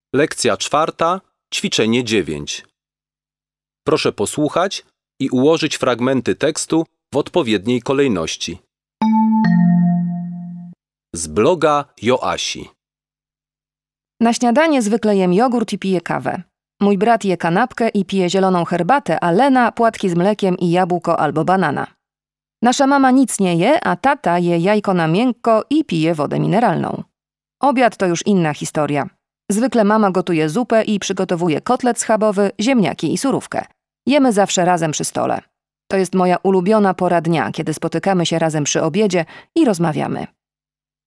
Lekcja 4, ćwiczenie 9. Proszę posłuchać i ułożyć fragmenty tekstu w odpowiedniej kolejności. Z bloga Joasi. Na śniadanie zwykle jem jogurt i piję kawę. Mój brat je kanapkę i pije zieloną herbatę, a Lena płatki z mlekiem i jabłko albo banana. Nasza mama nic nie je, a tata je jajko na miękko i pije wodę mineralną. Obiad to już inna historia. Zwykle mama gotuje zupę i przygotowuje kotlet schabowy, ziemniaki i surówkę. Jemy zawsze razem przy stole. To jest moja ulubiona pora dnia, kiedy spotykamy się razem przy obiedzie i rozmawiamy.